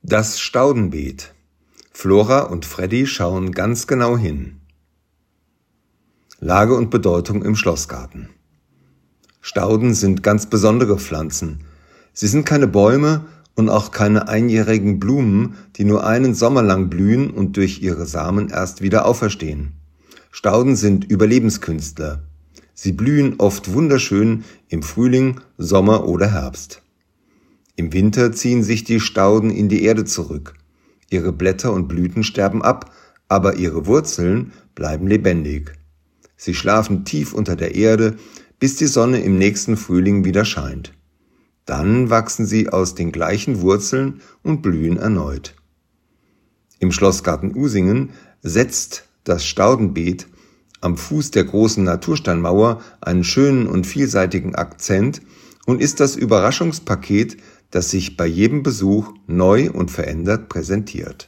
Das Staudenbeet. Flora und Freddy schauen ganz genau hin. Lage und Bedeutung im Schlossgarten. Stauden sind ganz besondere Pflanzen. Sie sind keine Bäume und auch keine einjährigen Blumen, die nur einen Sommer lang blühen und durch ihre Samen erst wieder auferstehen. Stauden sind Überlebenskünstler. Sie blühen oft wunderschön im Frühling, Sommer oder Herbst. Im Winter ziehen sich die Stauden in die Erde zurück. Ihre Blätter und Blüten sterben ab, aber ihre Wurzeln bleiben lebendig. Sie schlafen tief unter der Erde, bis die Sonne im nächsten Frühling wieder scheint. Dann wachsen sie aus den gleichen Wurzeln und blühen erneut. Im Schlossgarten Usingen setzt das Staudenbeet am Fuß der großen Natursteinmauer einen schönen und vielseitigen Akzent und ist das Überraschungspaket, das sich bei jedem Besuch neu und verändert präsentiert.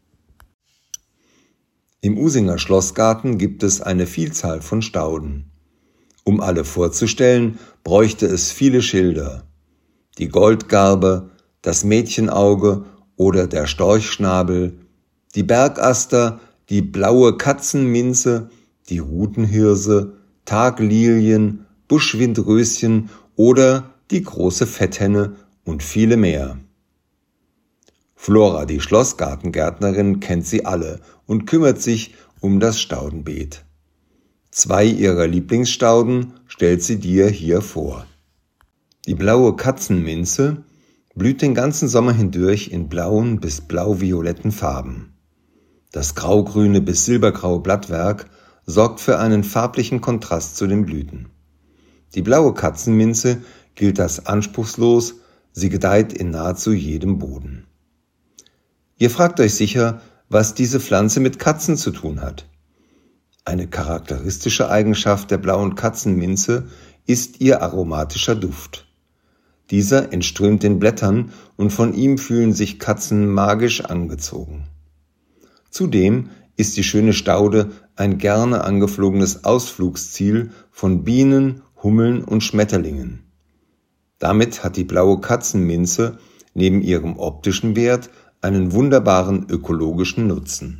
Im Usinger Schlossgarten gibt es eine Vielzahl von Stauden. Um alle vorzustellen, bräuchte es viele Schilder. Die Goldgarbe, das Mädchenauge oder der Storchschnabel, die Bergaster, die blaue Katzenminze, die Rutenhirse, Taglilien, Buschwindröschen oder die große Fetthenne und viele mehr. Flora, die Schlossgartengärtnerin, kennt sie alle und kümmert sich um das Staudenbeet. 2 ihrer Lieblingsstauden stellt sie dir hier vor. Die blaue Katzenminze blüht den ganzen Sommer hindurch in blauen bis blau-violetten Farben. Das graugrüne bis silbergraue Blattwerk sorgt für einen farblichen Kontrast zu den Blüten. Die blaue Katzenminze gilt als anspruchslos, sie gedeiht in nahezu jedem Boden. Ihr fragt euch sicher, was diese Pflanze mit Katzen zu tun hat. Eine charakteristische Eigenschaft der blauen Katzenminze ist ihr aromatischer Duft. Dieser entströmt den Blättern und von ihm fühlen sich Katzen magisch angezogen. Zudem ist die schöne Staude ein gerne angeflogenes Ausflugsziel von Bienen, Hummeln und Schmetterlingen. Damit hat die blaue Katzenminze neben ihrem optischen Wert einen wunderbaren ökologischen Nutzen.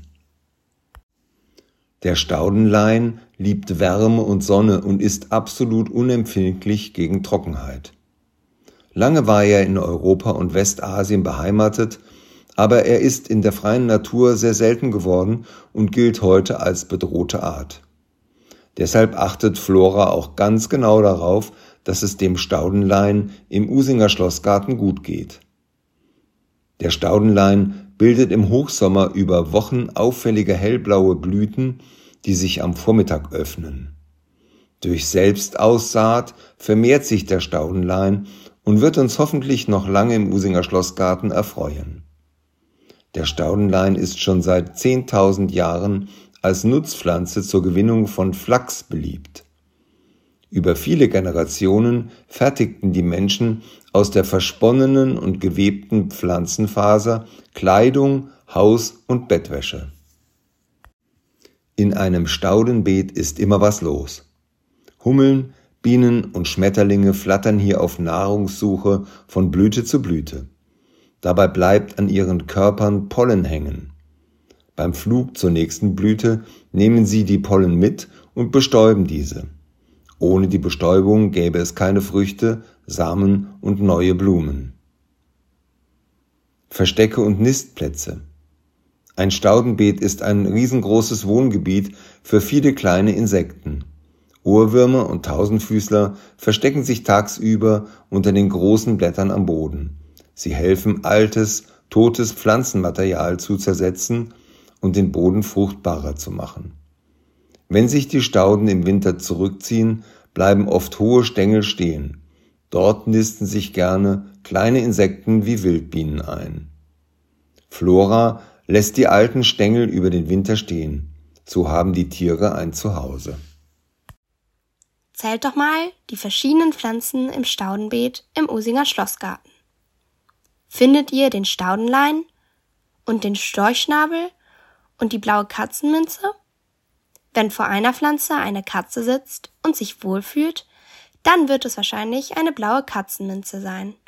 Der Staudenlein liebt Wärme und Sonne und ist absolut unempfindlich gegen Trockenheit. Lange war er in Europa und Westasien beheimatet, aber er ist in der freien Natur sehr selten geworden und gilt heute als bedrohte Art. Deshalb achtet Flora auch ganz genau darauf, dass es dem Staudenlein im Usinger Schlossgarten gut geht. Der Staudenlein bildet im Hochsommer über Wochen auffällige hellblaue Blüten, die sich am Vormittag öffnen. Durch Selbstaussaat vermehrt sich der Staudenlein und wird uns hoffentlich noch lange im Usinger Schlossgarten erfreuen. Der Staudenlein ist schon seit 10.000 Jahren als Nutzpflanze zur Gewinnung von Flachs beliebt. Über viele Generationen fertigten die Menschen aus der versponnenen und gewebten Pflanzenfaser Kleidung, Haus- und Bettwäsche. In einem Staudenbeet ist immer was los. Hummeln, Bienen und Schmetterlinge flattern hier auf Nahrungssuche von Blüte zu Blüte. Dabei bleibt an ihren Körpern Pollen hängen. Beim Flug zur nächsten Blüte nehmen sie die Pollen mit und bestäuben diese. Ohne die Bestäubung gäbe es keine Früchte, Samen und neue Blumen. Verstecke und Nistplätze. Ein Staudenbeet ist ein riesengroßes Wohngebiet für viele kleine Insekten. Ohrwürmer und Tausendfüßler verstecken sich tagsüber unter den großen Blättern am Boden. Sie helfen, altes, totes Pflanzenmaterial zu zersetzen und den Boden fruchtbarer zu machen. Wenn sich die Stauden im Winter zurückziehen, bleiben oft hohe Stängel stehen. Dort nisten sich gerne kleine Insekten wie Wildbienen ein. Flora lässt die alten Stängel über den Winter stehen. So haben die Tiere ein Zuhause. Zählt doch mal die verschiedenen Pflanzen im Staudenbeet im Usinger Schlossgarten. Findet ihr den Staudenlein und den Storchschnabel und die blaue Katzenminze? Wenn vor einer Pflanze eine Katze sitzt und sich wohlfühlt, dann wird es wahrscheinlich eine blaue Katzenminze sein.